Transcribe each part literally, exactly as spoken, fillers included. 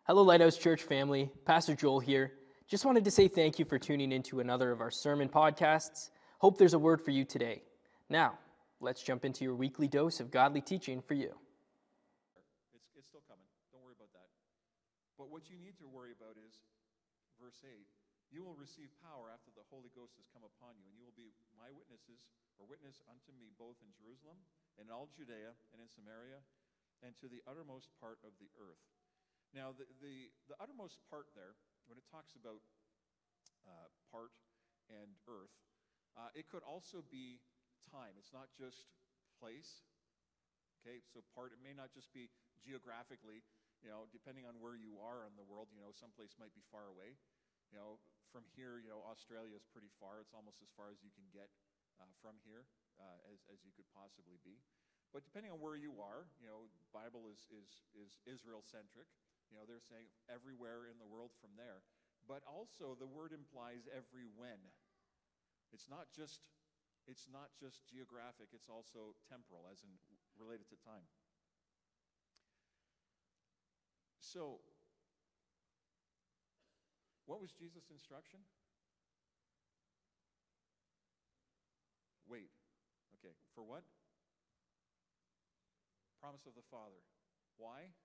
Hello, Lighthouse Church family. Pastor Joel here. Just wanted to say thank you for tuning into another of our sermon podcasts. Hope there's a word for you today. Now, let's jump into your weekly dose of godly teaching for you. It's, it's still coming. Don't worry about that. But what you need to worry about is verse eight. You will receive power after the Holy Ghost has come upon you, and you will be my witnesses, or witness unto me both in Jerusalem, and all Judea, and in Samaria, and to the uttermost part of the earth. Now, the, the, the uttermost part there, when it talks about uh, part and earth, uh, it could also be time. It's not just place. Okay, so part, it may not just be geographically, you know, depending on where you are in the world, you know, someplace might be far away. You know, from here, you know, Australia is pretty far. It's almost as far as you can get uh, from here uh, as, as you could possibly be. But depending on where you are, you know, Bible is, is, is Israel-centric. You know, they're saying everywhere in the world from there. But also the word implies every when. It's not just it's not just geographic, it's also temporal, as in related to time. So, what was Jesus' instruction? Wait. Okay, for what? Promise of the Father. Why?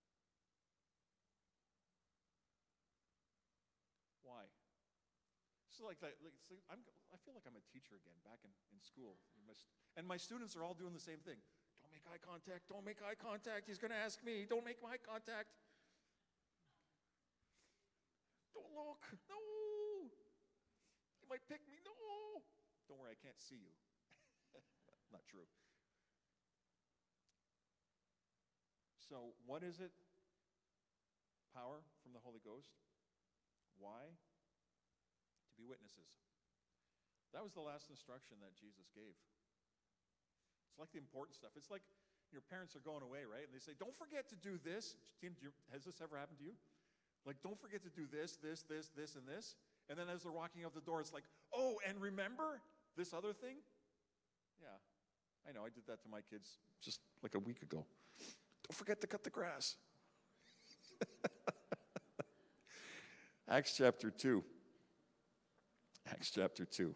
Why? So like that, like, so I'm, I feel like I'm a teacher again, back in, in school. And my students are all doing the same thing. Don't make eye contact, don't make eye contact. He's going to ask me, don't make eye contact. Don't look, no. He might pick me, no. Don't worry, I can't see you. Not true. So what is it? Power from the Holy Ghost. Why? To be witnesses. That was the last instruction that Jesus gave. It's like the important stuff. It's like your parents are going away, right? And they say, don't forget to do this. Has this ever happened to you? Like, don't forget to do this, this, this, this, and this. And then as they're walking out the door, it's like, oh, and remember this other thing? Yeah, I know. I did that to my kids just like a week ago. Don't forget to cut the grass. Acts chapter two. Acts chapter two.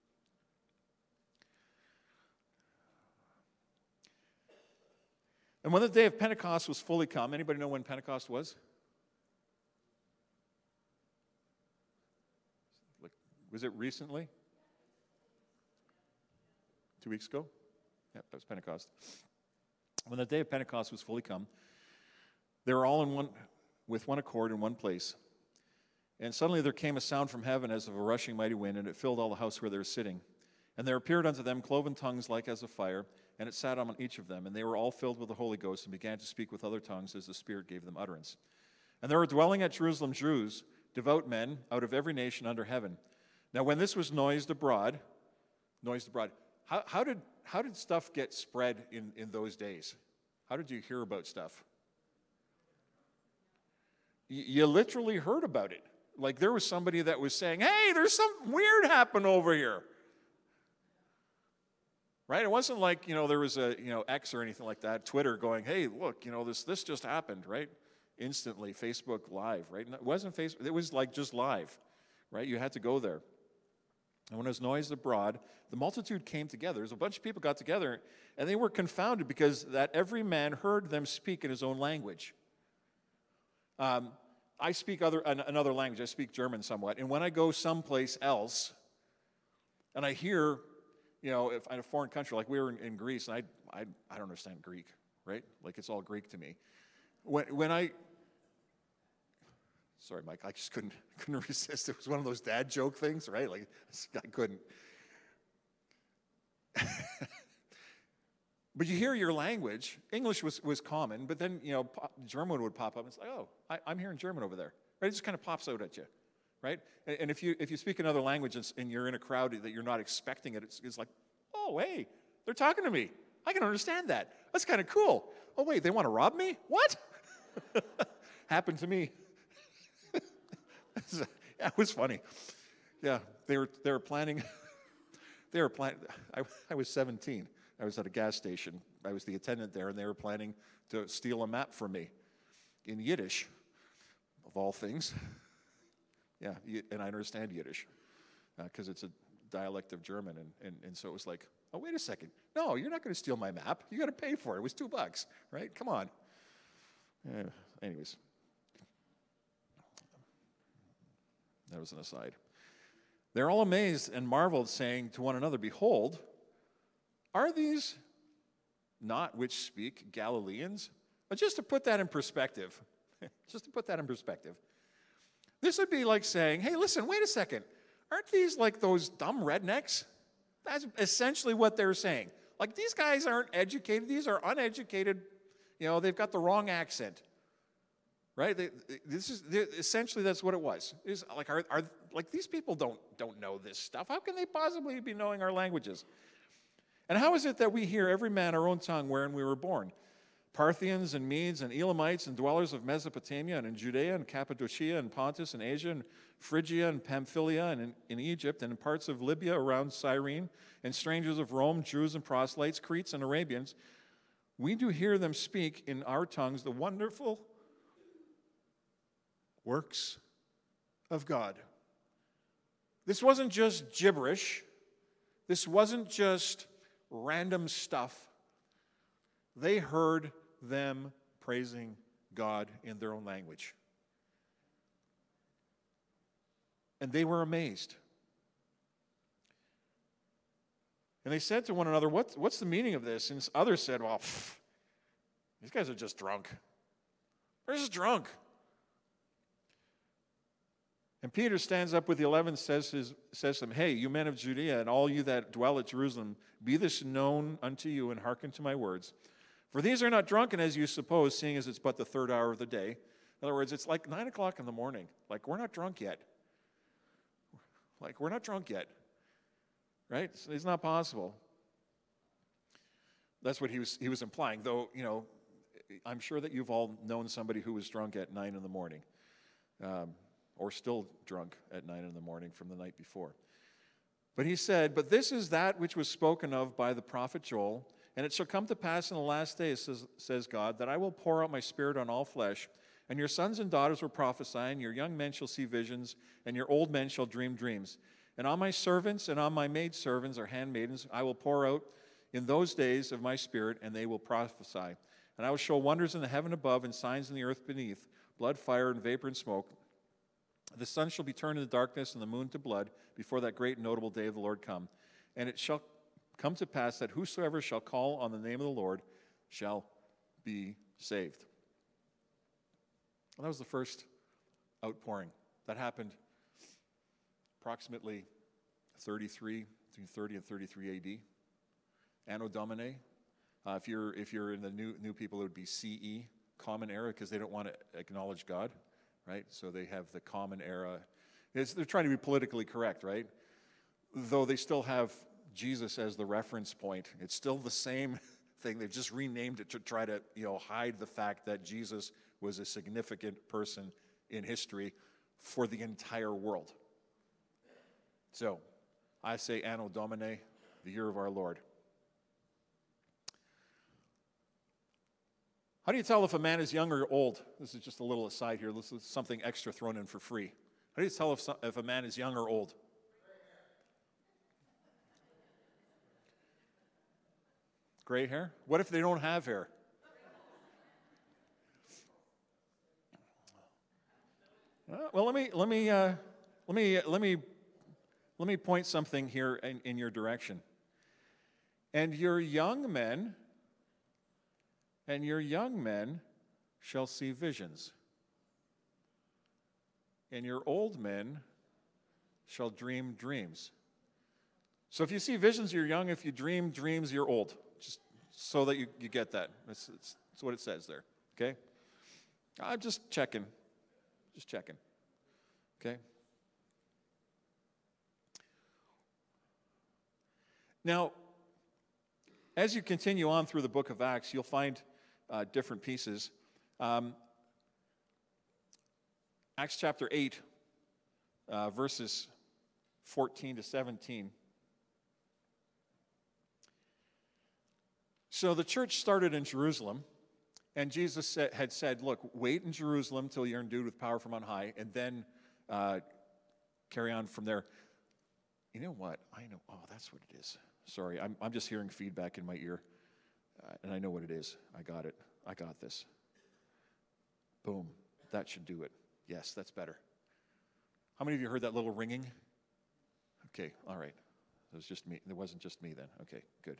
And when the day of Pentecost was fully come, anybody know when Pentecost was? Like, was it recently? Two weeks ago? Yeah, that was Pentecost. When the day of Pentecost was fully come, they were all in one, with one accord in one place. And suddenly there came a sound from heaven as of a rushing mighty wind, and it filled all the house where they were sitting. And there appeared unto them cloven tongues like as of fire, and it sat on each of them. And they were all filled with the Holy Ghost, and began to speak with other tongues as the Spirit gave them utterance. And there were dwelling at Jerusalem Jews, devout men, out of every nation under heaven. Now when this was noised abroad, noised abroad, how, how did how did stuff get spread in, in those days? How did you hear about stuff? Y- you literally heard about it. Like there was somebody that was saying, hey, there's something weird happening over here. Right? It wasn't like, you know, there was a, you know, X or anything like that, Twitter going, hey, look, you know, this this just happened, right? Instantly, Facebook Live, right? And it wasn't Facebook, it was like just live, right? You had to go there. And when it was noised abroad, the multitude came together. There's a bunch of people got together, and they were confounded because that every man heard them speak in his own language. Um, I speak other another language. I speak German somewhat. And when I go someplace else, and I hear, you know, if in a foreign country, like we were in, in Greece, and I, I I don't understand Greek, right? Like it's all Greek to me. When when I, sorry, Mike, I just couldn't couldn't resist. It was one of those dad joke things, right? Like I couldn't. But you hear your language. English was, was common, but then, you know, German would pop up and it's like, oh, I, I'm hearing German over there. Right? It just kind of pops out at you, right? And, and if you if you speak another language and you're in a crowd that you're not expecting it, it's, it's like, oh, hey, they're talking to me. I can understand that. That's kind of cool. Oh, wait, they want to rob me? What? Happened to me. Yeah, it was funny. Yeah, they were they were planning. They were planning. I, I was seventeen. I was at a gas station. I was the attendant there, and they were planning to steal a map from me in Yiddish. of all things. Yeah, and I understand Yiddish because uh, it's a dialect of German. And, and, and so it was like, oh, wait a second. No, you're not going to steal my map. You got to pay for it. It was two bucks, right? Come on. Uh, anyways, that was an aside. They're all amazed and marveled, saying to one another, behold, are these not which speak Galileans? But just to put that in perspective, just to put that in perspective, this would be like saying, hey, listen, wait a second. Aren't these like those dumb rednecks? That's essentially what they're saying. Like, these guys aren't educated. These are uneducated. You know, they've got the wrong accent. Right? They, this is essentially that's what it was. It's like, are, are like these people don't don't know this stuff. How can they possibly be knowing our languages? And how is it that we hear every man our own tongue wherein we were born? Parthians and Medes and Elamites and dwellers of Mesopotamia and in Judea and Cappadocia and Pontus and Asia and Phrygia and Pamphylia and in, in Egypt and in parts of Libya around Cyrene and strangers of Rome, Jews and proselytes, Cretes and Arabians, we do hear them speak in our tongues the wonderful works of God. This wasn't just gibberish. This wasn't just random stuff. They heard them praising God in their own language. And they were amazed. And they said to one another, what, what's the meaning of this? And others said, well, pff, these guys are just drunk. They're just drunk. And Peter stands up with the eleven, says, his, says to them, hey, you men of Judea, and all you that dwell at Jerusalem, be this known unto you, and hearken to my words. For these are not drunken as you suppose, seeing as it's but the third hour of the day. In other words, it's like nine o'clock in the morning. Like, we're not drunk yet. Like, we're not drunk yet. Right? It's, it's not possible. That's what he was, he was implying, though, you know, I'm sure that you've all known somebody who was drunk at nine in the morning. Um, or still drunk at nine in the morning from the night before. But he said, but this is that which was spoken of by the prophet Joel, and it shall come to pass in the last days, says, says God, that I will pour out my spirit on all flesh, and your sons and daughters will prophesy, and your young men shall see visions, and your old men shall dream dreams. And on my servants and on my maidservants or handmaidens I will pour out in those days of my spirit, and they will prophesy. And I will show wonders in the heaven above and signs in the earth beneath, blood, fire, and vapor and smoke. The sun shall be turned into darkness and the moon to blood before that great and notable day of the Lord come. And it shall come to pass that whosoever shall call on the name of the Lord shall be saved. Well, that was the first outpouring. That happened approximately thirty-three, between thirty and thirty-three A D. Anno Domini. Uh, if you're if you're in the new new people, it would be C E, Common Era, because they don't want to acknowledge God. Right? So they have the common era. It's, they're trying to be politically correct, right? Though they still have Jesus as the reference point. It's still the same thing. They've just renamed it to try to, you know, hide the fact that Jesus was a significant person in history for the entire world. So, I say Anno Domini, the year of our Lord. How do you tell if a man is young or old? This is just a little aside here. This is something extra thrown in for free. How do you tell if, if a man is young or old? Gray hair? What if they don't have hair? Well, let me let me uh, let me let me let me point something here in, in your direction. And your young men. And your young men shall see visions, and your old men shall dream dreams. So if you see visions, you're young. If you dream dreams, you're old. Just so that you, you get that. That's, that's, that's what it says there, okay? I'm just checking. Just checking, okay? Now, as you continue on through the book of Acts, you'll find Uh, different pieces. Um, Acts chapter eight, uh, verses fourteen to seventeen. So the church started in Jerusalem, And Jesus said, had said, look, wait in Jerusalem till you're endued with power from on high, and then uh, carry on from there. You know what? I know. Oh, that's what it is. Sorry, I'm, I'm just hearing feedback in my ear, uh, and I know what it is. I got it. I got this. Boom. That should do it. Yes, that's better. How many of you heard that little ringing? Okay, all right. It was just me. It wasn't just me then. Okay, good.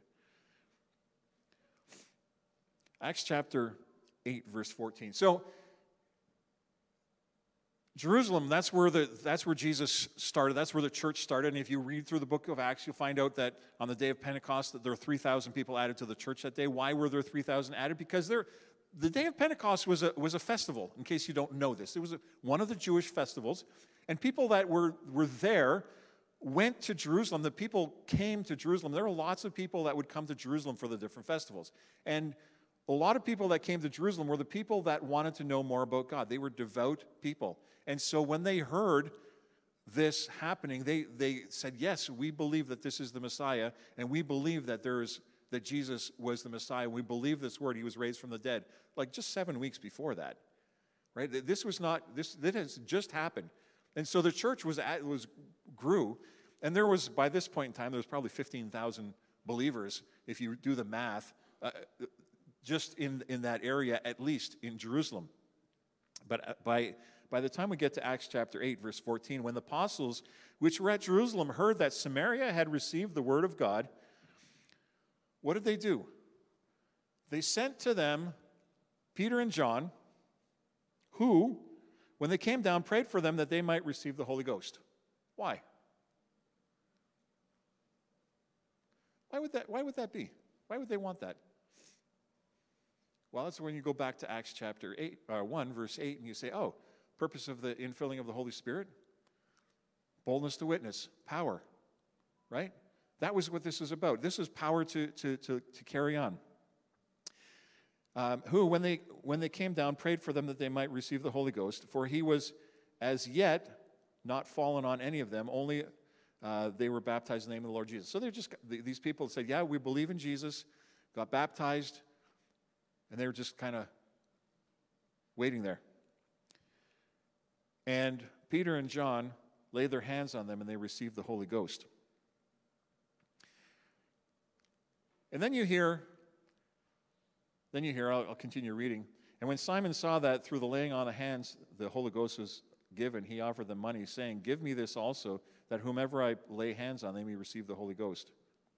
Acts chapter eight, verse fourteen. So, Jerusalem, that's where the that's where Jesus started. That's where the church started. And if you read through the book of Acts, you'll find out that on the day of Pentecost, that there were three thousand people added to the church that day. Why were there three thousand added? Because there, the day of Pentecost was a was a festival. In case you don't know this, it was a, one of the Jewish festivals, and people that were were there went to Jerusalem. The people came to Jerusalem. There were lots of people that would come to Jerusalem for the different festivals, and a lot of people that came to Jerusalem were the people that wanted to know more about God. They were devout people. And so when they heard this happening, they, they said, yes, we believe that this is the Messiah, and we believe that there is that Jesus was the Messiah. We believe this word. He was raised from the dead. Like just seven weeks before that, right? This was not, this, this has just happened. And so the church was, at, was grew, and there was, by this point in time, there was probably fifteen thousand believers, if you do the math, uh, just in, in that area, at least in Jerusalem. But by, by the time we get to Acts chapter eight, verse fourteen, when the apostles which were at Jerusalem heard that Samaria had received the word of God, what did they do? They sent to them Peter and John, who, when they came down, prayed for them that they might receive the Holy Ghost. Why? Why would that, why would that be? Why would they want that? Well, that's when you go back to Acts chapter eight, uh, one, verse eight, and you say, oh, purpose of the infilling of the Holy Spirit? Boldness to witness, power, right? That was what this is about. This is power to, to, to, to carry on. Um, who, when they, when they came down, prayed for them that they might receive the Holy Ghost, for he was as yet not fallen on any of them, only uh, they were baptized in the name of the Lord Jesus. So they're just, these people said, yeah, we believe in Jesus, got baptized, and they were just kind of waiting there. And Peter and John laid their hands on them and they received the Holy Ghost. And then you hear, then you hear, I'll, I'll continue reading. And when Simon saw that through the laying on of hands the Holy Ghost was given, he offered them money, saying, give me this also, that whomever I lay hands on, they may receive the Holy Ghost.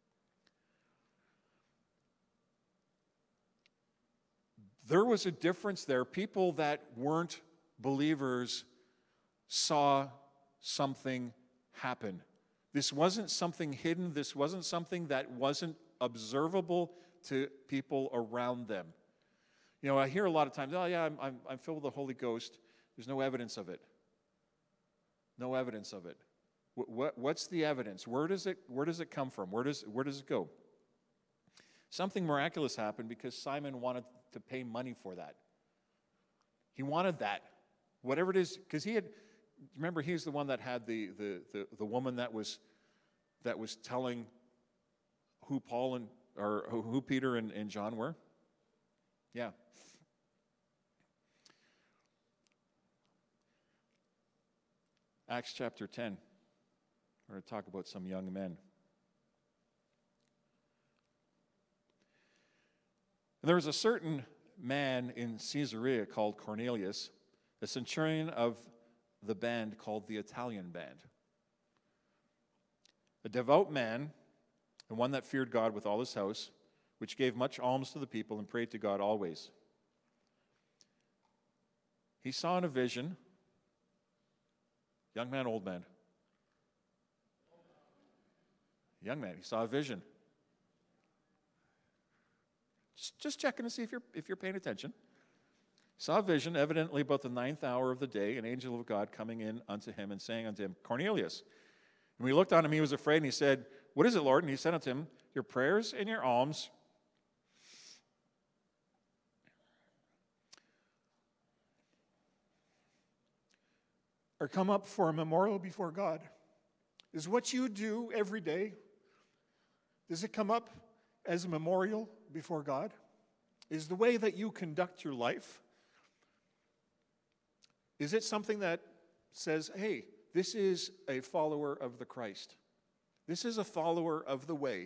There was a difference there. People that weren't believers saw something happen. This wasn't something hidden. This wasn't something that wasn't observable to people around them. You know, I hear a lot of times, oh yeah, I'm, I'm, I'm filled with the Holy Ghost. There's no evidence of it. No evidence of it. What, what, what's the evidence? Where does it, where does it come from? Where does, where does it go? Something miraculous happened because Simon wanted to pay money for that. He wanted that. Whatever it is, because he had, remember he's the one that had the, the, the, the woman that was, that was telling who Paul and, or who Peter and, and John were? Yeah. Acts chapter ten. We're going to talk about some young men. And there was a certain man in Caesarea called Cornelius, a centurion of the band called the Italian band. A devout man, and one that feared God with all his house, which gave much alms to the people and prayed to God always. He saw in a vision, young man, old man. Young man, he saw a vision. Just, just checking to see if you're, if you're paying attention. Saw a vision, evidently about the ninth hour of the day, an angel of God coming in unto him and saying unto him, Cornelius. And when he looked on him, he was afraid, and he said, what is it, Lord? And he said unto him, your prayers and your alms are come up for a memorial before God. Is what you do every day, does it come up as a memorial before God? Is the way that you conduct your life, is it something that says, hey, this is a follower of the Christ? This is a follower of the way.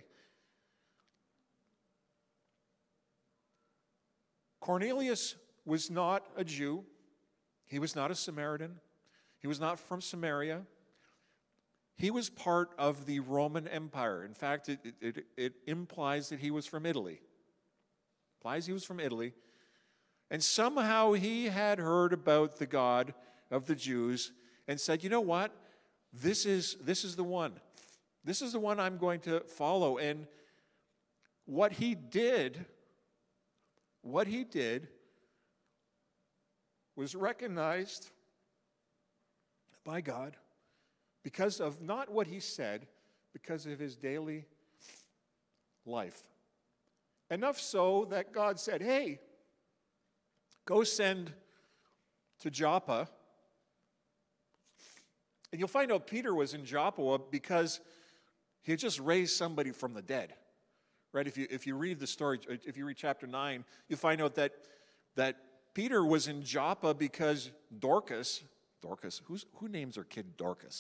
Cornelius was not a Jew. He was not a Samaritan. He was not from Samaria. He was part of the Roman Empire. In fact, it, it, it implies that he was from Italy. Implies he was from Italy. And somehow he had heard about the God of the Jews and said, you know what? This is, this is the one. This is the one I'm going to follow. And what he did, what he did was recognized by God because of not what he said, because of his daily life. Enough so that God said, hey, go send to Joppa. And you'll find out Peter was in Joppa because he had just raised somebody from the dead. Right? If you if you read the story, if you read chapter nine, you'll find out that that Peter was in Joppa because Dorcas, Dorcas, who's, who names their kid Dorcas?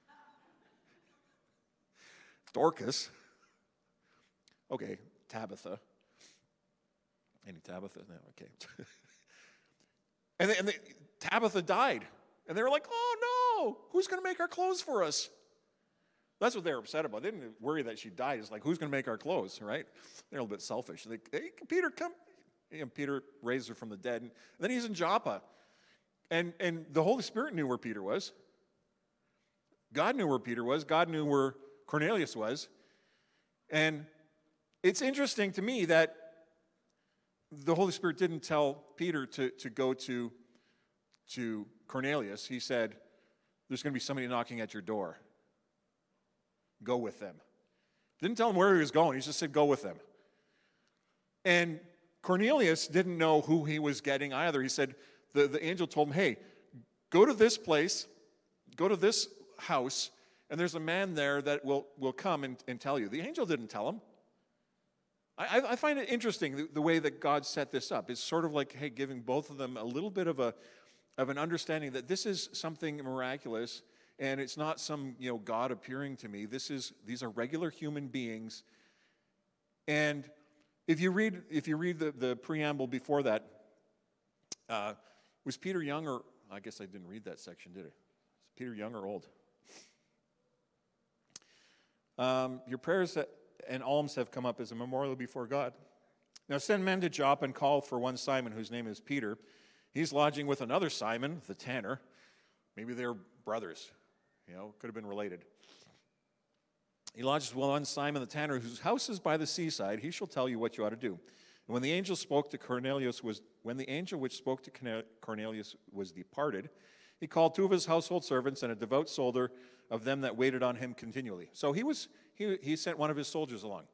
Dorcas. Okay, Tabitha. Any Tabitha? No, okay. and they, and they, Tabitha died. And they were like, oh no, who's going to make our clothes for us? That's what they were upset about. They didn't worry that she died. It's like, who's going to make our clothes, right? They're a little bit selfish. They, hey, Peter, come. And Peter raised her from the dead. And then he's in Joppa. And, and the Holy Spirit knew where Peter was. God knew where Peter was. God knew where Cornelius was. And it's interesting to me that the Holy Spirit didn't tell Peter to, to go to, to Cornelius. He said, there's going to be somebody knocking at your door. Go with them. Didn't tell him where he was going. He just said, go with them. And Cornelius didn't know who he was getting either. He said, the, the angel told him, hey, go to this place, go to this house, and there's a man there that will, will come and, and tell you. The angel didn't tell him. I, I find it interesting the, the way that God set this up. It's sort of like, hey, giving both of them a little bit of a of an understanding that this is something miraculous, and it's not some, you know, God appearing to me. This is these are regular human beings. And if you read if you read the, the preamble before that, uh, was Peter young or I guess I didn't read that section, did I? Was Peter young or old? Um, your prayers and alms have come up as a memorial before God. Now send men to Joppa and call for one Simon, whose name is Peter. He's lodging with another Simon, the tanner. Maybe they're brothers. You know, could have been related. He lodges with one Simon the tanner, whose house is by the seaside. He shall tell you what you ought to do. And when the angel spoke to Cornelius was when the angel which spoke to Cornelius was departed, he called two of his household servants and a devout soldier of them that waited on him continually. So he was he he sent one of his soldiers along.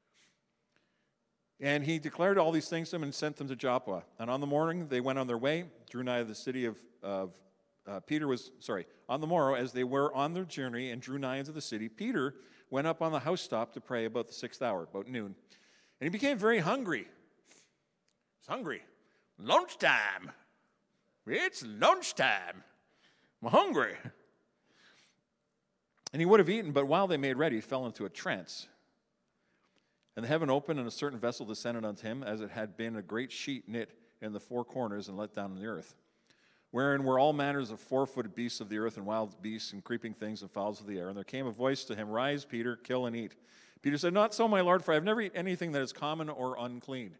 And he declared all these things to them and sent them to Joppa. And on the morning they went on their way, drew nigh to the city of, of uh, Peter was, sorry, on the morrow as they were on their journey and drew nigh into the city, Peter went up on the housetop to pray about the sixth hour, about noon. And he became very hungry. He's hungry. Lunchtime. It's lunchtime. I'm hungry. And he would have eaten, but while they made ready, he fell into a trance. And the heaven opened, and a certain vessel descended unto him, as it had been a great sheet knit in the four corners and let down on the earth, wherein were all manners of four-footed beasts of the earth, and wild beasts, and creeping things, and fowls of the air. And there came a voice to him, Rise, Peter, kill and eat. Peter said, Not so, my Lord, for I have never eaten anything that is common or unclean.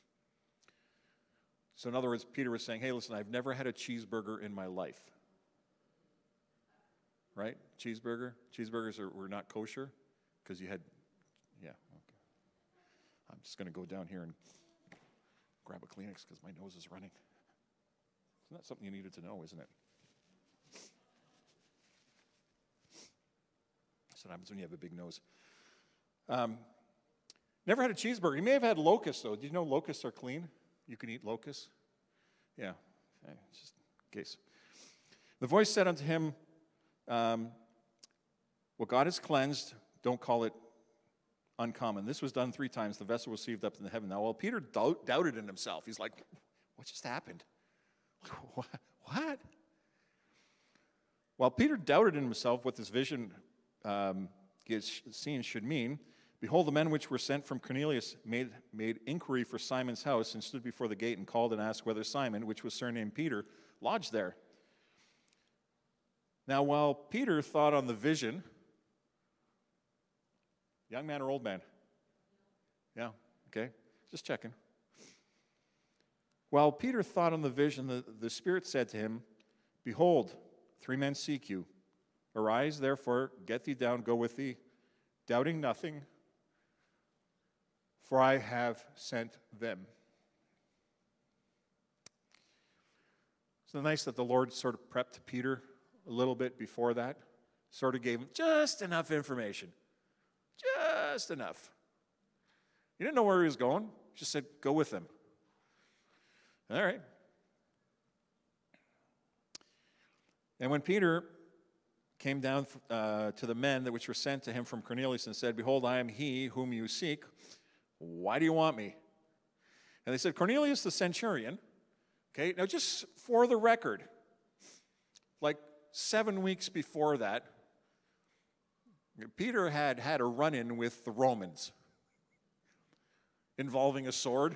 So in other words, Peter was saying, hey, listen, I've never had a cheeseburger in my life. Right? Cheeseburger? Cheeseburgers are, were not kosher because you had, yeah, okay. I'm just going to go down here and grab a Kleenex because my nose is running. Isn't that something you needed to know, isn't it? That's what happens when you have a big nose. Um, never had a cheeseburger. You may have had locusts, though. Did you know locusts are clean? You can eat locusts? Yeah, okay, just in case. The voice said unto him, um, what God has cleansed, don't call it uncommon. This was done three times. The vessel was received up into heaven. Now, while Peter doubt, doubted in himself, he's like, what just happened? What? what? While Peter doubted in himself what this vision um, he had seen should mean, behold, the men which were sent from Cornelius made, made inquiry for Simon's house and stood before the gate and called and asked whether Simon, which was surnamed Peter, lodged there. Now, while Peter thought on the vision, young man or old man? Yeah, okay, just checking. While Peter thought on the vision, the, the Spirit said to him, behold, three men seek you. Arise, therefore, get thee down, go with thee, doubting nothing, for I have sent them. Isn't it nice that the Lord sort of prepped Peter a little bit before that? Sort of gave him just enough information. Just enough. He didn't know where he was going. He just said, go with them. All right. And when Peter came down uh, to the men that which were sent to him from Cornelius and said, behold, I am he whom you seek. Why do you want me? And they said, Cornelius the centurion. Okay, now just for the record, like seven weeks before that, Peter had had a run-in with the Romans involving a sword.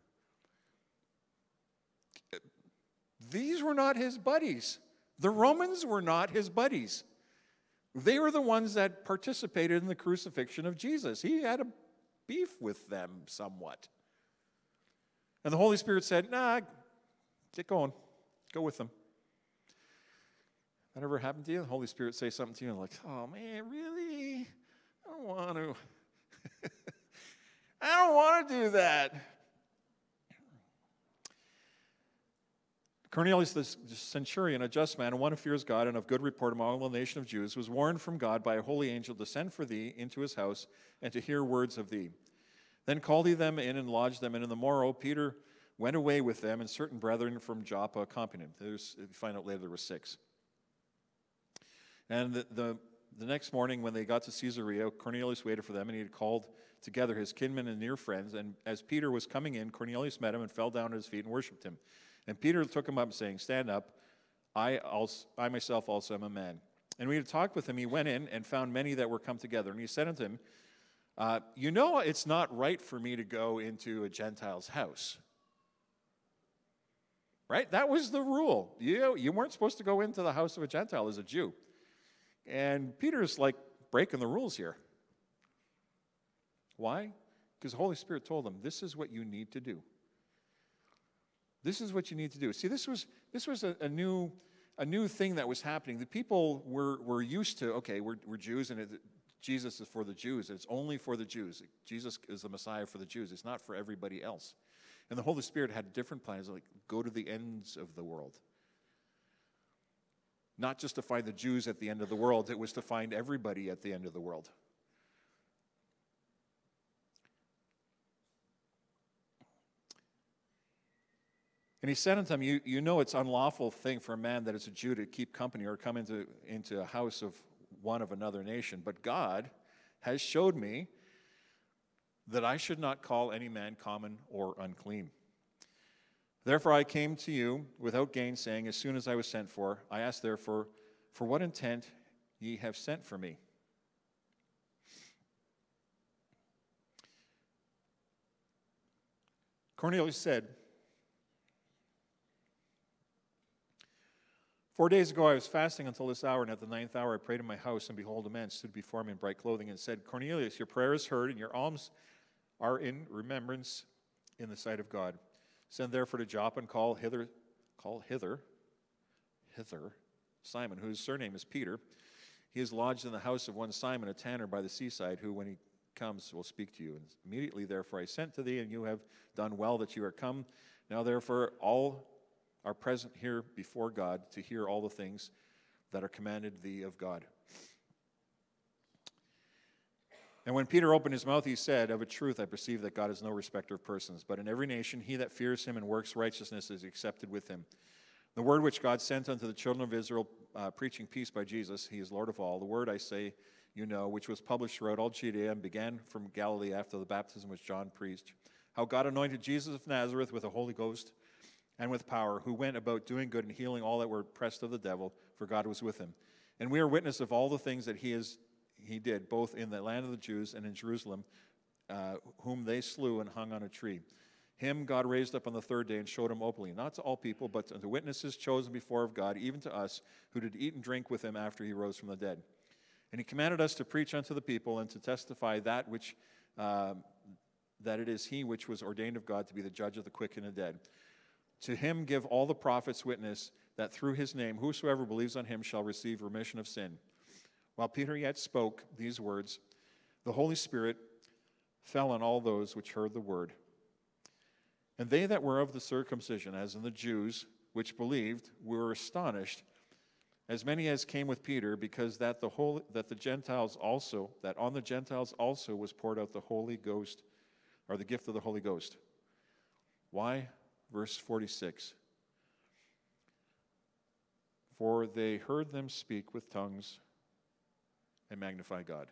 These were not his buddies. The Romans were not his buddies. They were the ones that participated in the crucifixion of Jesus. He had a beef with them somewhat. And the Holy Spirit said, nah, get going. Go with them. That ever happened to you? The Holy Spirit say something to you and like, oh man, really? I don't want to. I don't want to do that. Cornelius the centurion, a just man, and one who fears God and of good report among all the nation of Jews, was warned from God by a holy angel to send for thee into his house and to hear words of thee. Then called he them in and lodged them, and in the morrow Peter went away with them, and certain brethren from Joppa accompanied him. There's, you find out later there were six. And the, the, the next morning when they got to Caesarea, Cornelius waited for them, and he had called together his kinsmen and near friends. And as Peter was coming in, Cornelius met him and fell down at his feet and worshipped him. And Peter took him up, saying, stand up, I, also, I myself also am a man. And when he had talked with him, he went in and found many that were come together. And he said unto him, uh, you know it's not right for me to go into a Gentile's house. Right? That was the rule. You, you weren't supposed to go into the house of a Gentile as a Jew. And Peter's like breaking the rules here. Why? Because the Holy Spirit told him, this is what you need to do. This is what you need to do. See, this was this was a, a new a new thing that was happening. The people were were used to, okay, we're, we're Jews, and it, Jesus is for the Jews. It's only for the Jews. Jesus is the Messiah for the Jews. It's not for everybody else. And the Holy Spirit had different plans, like go to the ends of the world. Not just to find the Jews at the end of the world, it was to find everybody at the end of the world. And he said unto them, you, you know it's unlawful thing for a man that is a Jew to keep company or come into, into a house of one of another nation. But God has showed me that I should not call any man common or unclean. Therefore I came to you without gainsaying as soon as I was sent for. I asked therefore, for what intent ye have sent for me? Cornelius said, Four days ago I was fasting until this hour, and at the ninth hour I prayed in my house, and behold, a man stood before me in bright clothing and said, Cornelius, your prayer is heard, and your alms are in remembrance in the sight of God. Send therefore to Joppa and call hither, call hither, hither, Simon, whose surname is Peter. He is lodged in the house of one Simon, a tanner by the seaside, who, when he comes, will speak to you. And immediately therefore I sent to thee, and you have done well that you are come. Now therefore all are present here before God to hear all the things that are commanded thee of God. And when Peter opened his mouth, he said, of a truth I perceive that God is no respecter of persons, but in every nation he that fears him and works righteousness is accepted with him. The word which God sent unto the children of Israel, uh, preaching peace by Jesus, he is Lord of all. The word, I say, you know, which was published throughout all Judea and began from Galilee after the baptism which John preached, how God anointed Jesus of Nazareth with the Holy Ghost and with power, who went about doing good and healing all that were oppressed of the devil, for God was with him. And we are witness of all the things that he is he did, both in the land of the Jews and in Jerusalem, uh, whom they slew and hung on a tree. Him God raised up on the third day and showed him openly, not to all people, but unto witnesses chosen before of God, even to us, who did eat and drink with him after he rose from the dead. And he commanded us to preach unto the people and to testify that which uh, that it is he which was ordained of God to be the judge of the quick and the dead. To him give all the prophets witness that through his name whosoever believes on him shall receive remission of sin. While Peter yet spoke these words, the Holy Spirit fell on all those which heard the word. And they that were of the circumcision, as in the Jews, which believed, were astonished, as many as came with Peter, because that the holy, that the Gentiles also, that on the Gentiles also was poured out the Holy Ghost, or the gift of the Holy Ghost. Why? Verse forty-six. For they heard them speak with tongues and magnify God.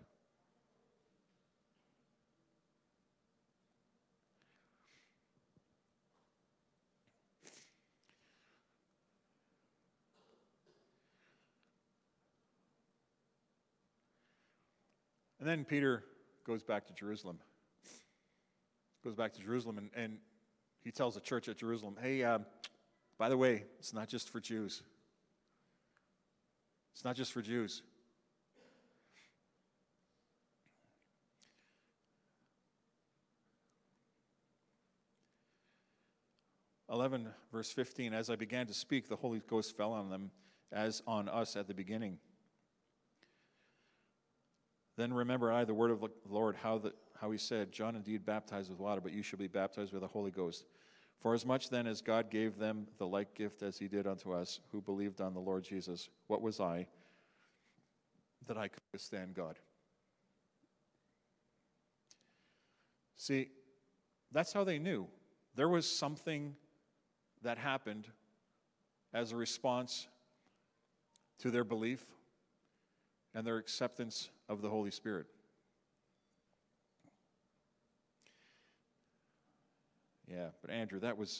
And then Peter goes back to Jerusalem. Goes back to Jerusalem, and, and he tells the church at Jerusalem, hey, um, by the way, it's not just for Jews. It's not just for Jews. eleven, verse fifteen, as I began to speak, the Holy Ghost fell on them as on us at the beginning. Then remember I the word of the Lord, how, the, how he said, John indeed baptized with water, but you shall be baptized with the Holy Ghost. For as much then as God gave them the like gift as he did unto us, who believed on the Lord Jesus, what was I, that I could withstand God? See, that's how they knew. There was something that happened as a response to their belief and their acceptance of the Holy Spirit. Yeah, but Andrew, that was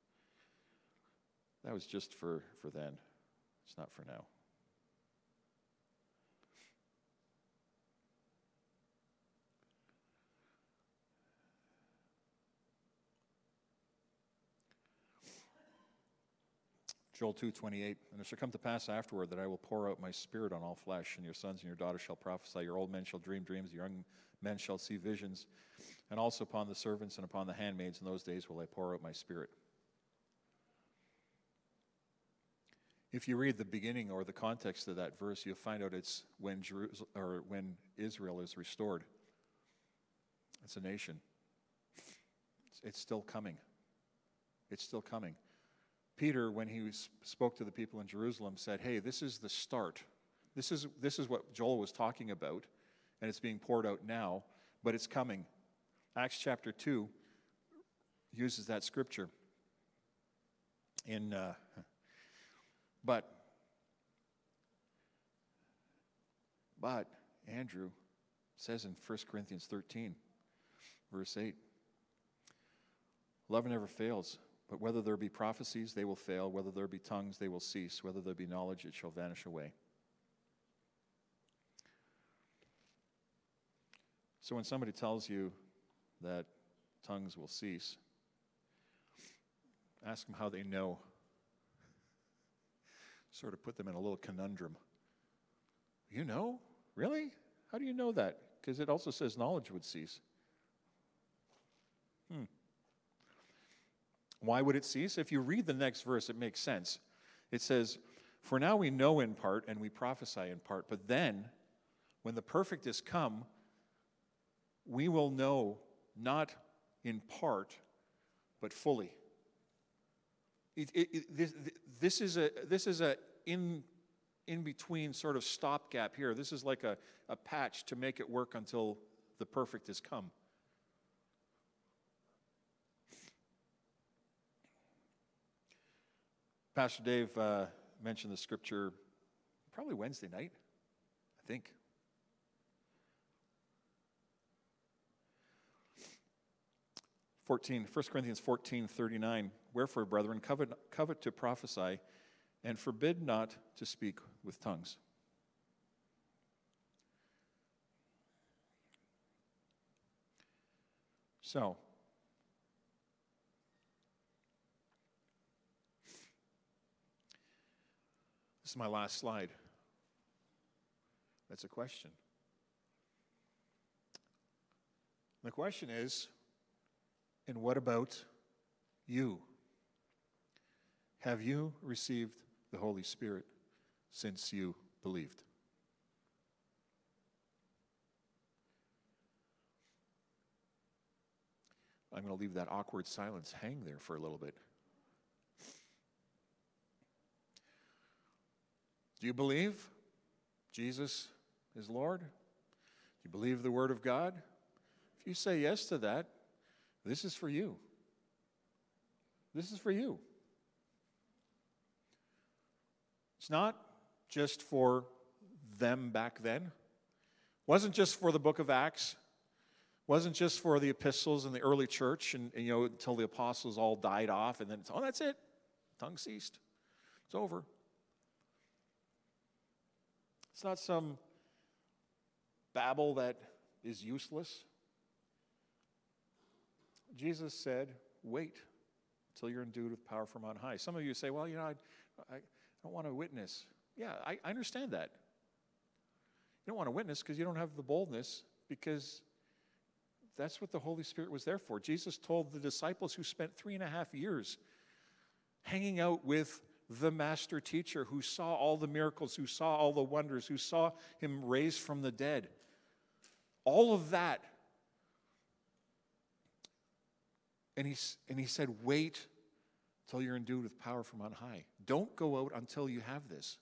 that was just for, for then. It's not for now. Joel two twenty-eight, and it shall come to pass afterward that I will pour out my spirit on all flesh, and your sons and your daughters shall prophesy, your old men shall dream dreams, your young men shall see visions, and also upon the servants and upon the handmaids in those days will I pour out my spirit. If you read the beginning or the context of that verse, you'll find out it's when Jerusalem, or when Israel is restored. It's a nation. It's, it's still coming. It's still coming. Peter, when he was, spoke to the people in Jerusalem, said, hey, this is the start. This is, this is what Joel was talking about, and it's being poured out now, but it's coming. Acts chapter two uses that scripture. In, uh, but, but, Andrew says in First Corinthians thirteen, verse eight, love never fails. But whether there be prophecies, they will fail. Whether there be tongues, they will cease. Whether there be knowledge, it shall vanish away. So when somebody tells you that tongues will cease, ask them how they know. Sort of put them in a little conundrum. You know? Really? How do you know that? Because it also says knowledge would cease. Hmm. Why would it cease? If you read the next verse, it makes sense. It says, for now we know in part and we prophesy in part, but then, when the perfect is come, we will know not in part, but fully. It, it, it, this, this is a this is a in in between sort of stopgap here. This is like a, a patch to make it work until the perfect is come. Pastor Dave uh, mentioned the scripture probably Wednesday night, I think. fourteen, First Corinthians fourteen thirty-nine. Wherefore, brethren, covet, covet to prophesy, and forbid not to speak with tongues. So, this is my last slide. That's a question. The question is, and what about you? Have you received the Holy Spirit since you believed? I'm going to leave that awkward silence hang there for a little bit. Do you believe Jesus is Lord? Do you believe the Word of God? If you say yes to that, this is for you. This is for you. It's not just for them back then. It wasn't just for the book of Acts. It wasn't just for the epistles in the early church and, and you know until the apostles all died off and then it's, oh, that's it. Tongue ceased. It's over. It's not some babble that is useless. Jesus said, wait until you're endued with power from on high. Some of you say, well, you know, I, I don't want to witness. Yeah, I, I understand that. You don't want to witness because you don't have the boldness, because that's what the Holy Spirit was there for. Jesus told the disciples who spent three and a half years hanging out with the master teacher, who saw all the miracles, who saw all the wonders, who saw him raised from the dead. All of that. And he, and he said, wait till you're endued with power from on high. Don't go out until you have this.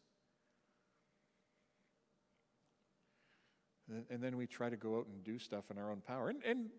And, and then we try to go out and do stuff in our own power. And, and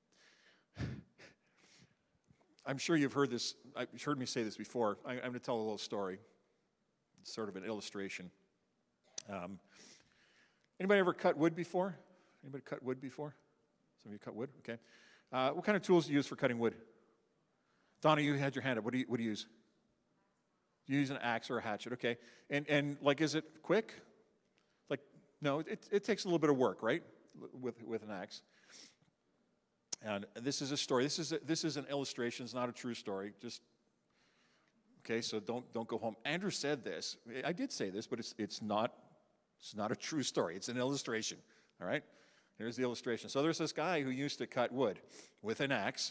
I'm sure you've heard this, you've heard me say this before. I, I'm going to tell a little story. It's sort of an illustration. Um, anybody ever cut wood before? Anybody cut wood before? Some of you cut wood? Okay. Uh, what kind of tools do you use for cutting wood? Donna, you had your hand up. What do you, what do you use? You use an axe or a hatchet, okay. And, and like, is it quick? Like, no, it, it takes a little bit of work, right, with, with an axe. And this is a story. This is, a, this is an illustration. It's not a true story. Just, okay, so don't, don't go home. Andrew said this. I did say this, but it's, it's, not, it's not a true story. It's an illustration, all right? Here's the illustration. So there's this guy who used to cut wood with an axe.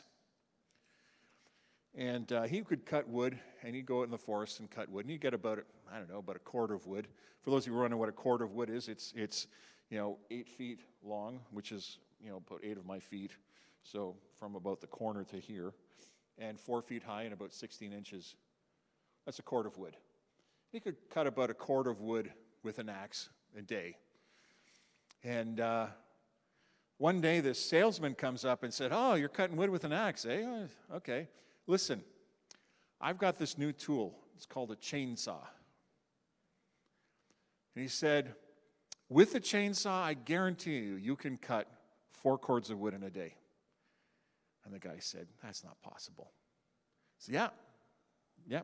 And uh, he could cut wood, and he'd go out in the forest and cut wood. And he'd get about, I don't know, about a cord of wood. For those of you who don't know what a cord of wood is, it's, it's you know, eight feet long, which is, you know, about eight of my feet. So from about the corner to here. And four feet high and about sixteen inches. That's a cord of wood. He could cut about a cord of wood with an axe a day. And uh, one day this salesman comes up and said, oh, you're cutting wood with an axe, eh? Oh, okay. Listen, I've got this new tool. It's called a chainsaw. And he said, with the chainsaw, I guarantee you, you can cut four cords of wood in a day. And the guy said, that's not possible. So yeah, yep.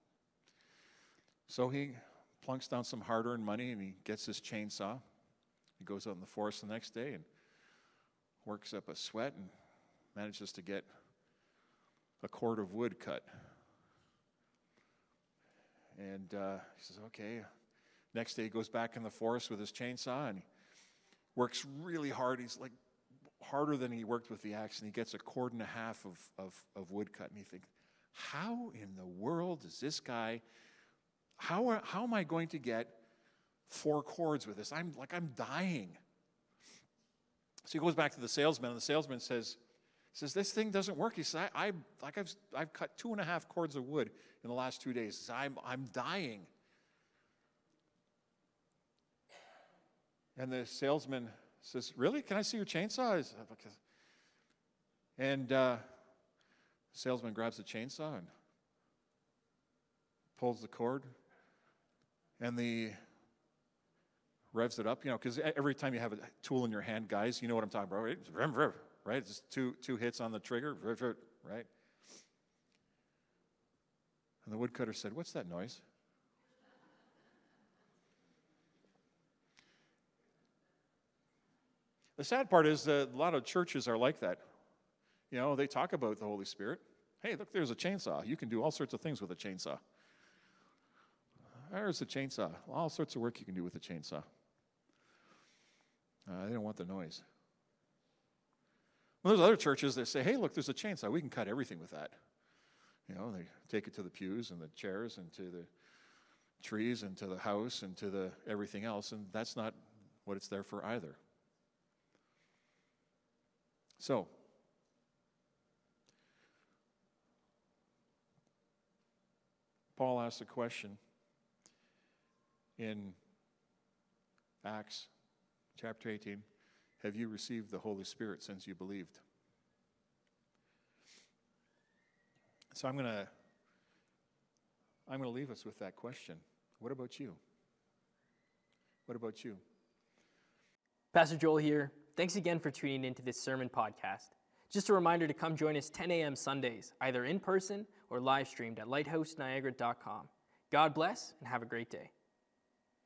So he plunks down some hard-earned money and he gets this chainsaw. He goes out in the forest the next day and works up a sweat and manages to get a cord of wood cut. And uh, he says, okay. Next day he goes back in the forest with his chainsaw and he works really hard. He's like harder than he worked with the axe, and he gets a cord and a half of, of, of wood cut. And he thinks, how in the world does this guy, how, are, how am I going to get four cords with this? I'm like, I'm dying. So he goes back to the salesman, and the salesman says, says, this thing doesn't work. He says, I, I like I've, I've cut two and a half cords of wood in the last two days. He says, I'm, I'm dying. And the salesman says, really? Can I see your chainsaw? And uh, the salesman grabs the chainsaw and pulls the cord, and the revs it up, you know, because every time you have a tool in your hand, guys, you know what I'm talking about, right? It's rev, rev, right? It's just two, two hits on the trigger, rev, rev, right? And the woodcutter said, "What's that noise?" The sad part is that a lot of churches are like that. You know, they talk about the Holy Spirit. Hey, look, there's a chainsaw. You can do all sorts of things with a chainsaw. There's a chainsaw. All sorts of work you can do with a chainsaw. Uh, they don't want the noise. Well, there's other churches that say, hey, look, there's a chainsaw. We can cut everything with that. You know, they take it to the pews and the chairs and to the trees and to the house and to the everything else, and that's not what it's there for either. So, Paul asked a question in Acts chapter eighteen. Have you received the Holy Spirit since you believed? So I'm going to I'm going to leave us with that question. What about you? What about you? Pastor Joel here. Thanks again for tuning into this sermon podcast. Just a reminder to come join us ten a.m. Sundays, either in person or live streamed at lighthouse niagara dot com. God bless and have a great day.